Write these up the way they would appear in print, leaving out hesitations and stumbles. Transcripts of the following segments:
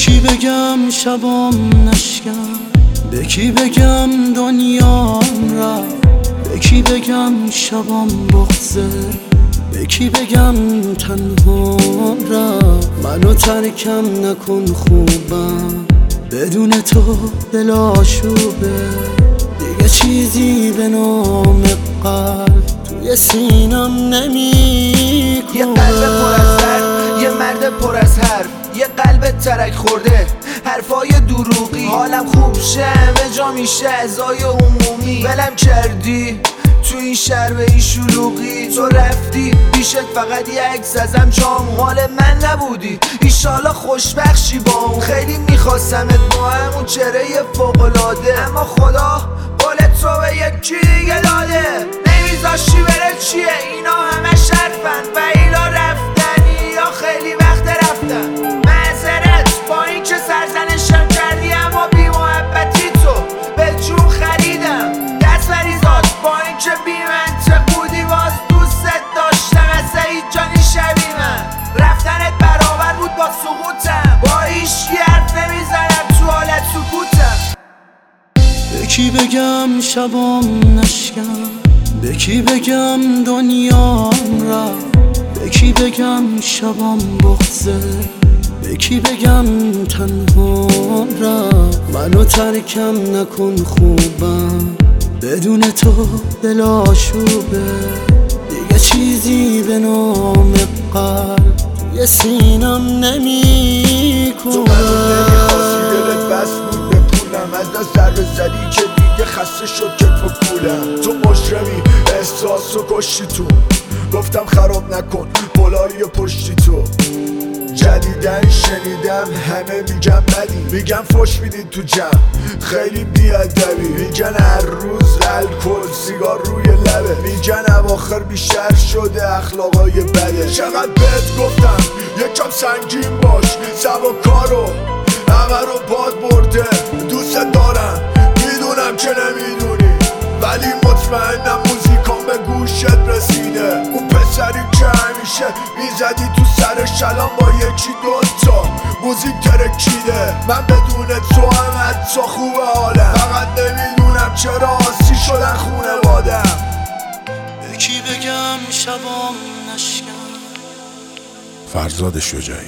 کی بگم شبام نشکن، به کی بگم دنیام رفت، به کی بگم شبام بغضه، به کی بگم تنهام رفت. منو ترکم نکن خوبم، بدون تو دل آشوبه، دیگه چیزی به نام قلب توی سینم نمی‌کنه. یه قلب پر از درد، یه مرد پر از حرف، یه قلب ترک خورده، حرفای دروغی. حالم خوب شه همه جا میشه ازای عمومی. ولم کردی تو این شهر به این شلوغی، تو رفتی پیشت فقط یه عکس ازم جام. مال من نبودی ایشالا خوشبخشی با اون. خیلی میخواستمت با همون چهره فوق‌العاده، اما خدا قول تو به یکی دیگه داده. نمیذاشتی بره چیه اینا همه شرفن و اینا رفتنی یا خیلی وقت رفتن. معذرت با این که سرزنشم کردی، اما بی محبتی تو به جون خریدم. دست بریزاد با این که بی منطق بودی، باز دوستت داشتم از هیچ جانی شبی من. رفتنت برابر بود با سقوطم، با هیچکی حرف نمیزنم تو حالت سکوتم. به کی بگم شبام نشکن، به کی بگم دنیام رفت، به کی بگم شبام بغضه، به کی بگم تنهام رفت. منو ترکم نکن خوبم، بدون تو دل آشوبه، دیگه چیزی به نام قلب توی سینم نمی‌کنه. تو منو نمیخواستی، دلت بس بود به پولم، از دست ضربه زدی که دیگه خسته شد کتف و کولم. تو مجرمی احساس و کشتی تو، گفتم خراب نکن بالای پشتی تو. جدیدن شنیدم همه میگن بدی، میگن فش میدین تو جمع خیلی بیادبی، میگن هر روز الکل سیگار روی لبه، میگن اواخر بیشتر شده اخلاقای بده. چقدر بهت گفتم یکم سنگین باش، سبکارو همه رو باد برده. دوست دارم میدونم که نمیدونی، ولی مطمئنم موزیکام به گوشت رسیده. اون پسری که همیشه میزدی تو سرش الان با یکی دوتا موزیک ترکیده. من بدون تو هم حتی خوبه حالم، فقط نمیدونم چرا آسی شدن خونوادم. به کی بگم شبام نشکن، فرزاد شجاعی.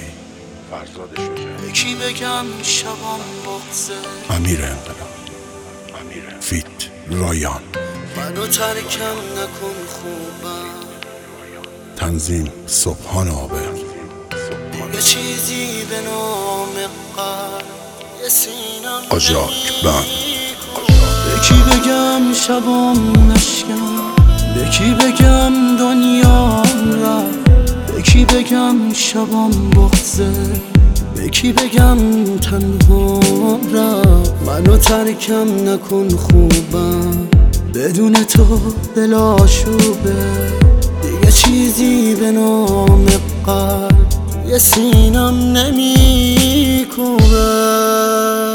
به کی بگم شبام بغضه، امیر انقلاب. فیت رایان. منو ترکم نکن خوبم، تنظیم سبحان آبر. دیگه چیزی به نام قلب سینم قاجاک بند. به کی بگم شبام نشکن، به کی بگم دنیام رفت، به کی بگم شبام بغضه، به کی بگم تنهام رفت. منو ترکم نکن خوبم، بدون تو دل آشوبه، دیگه چیزی به نام قلب توی سینم نمی‌کنه.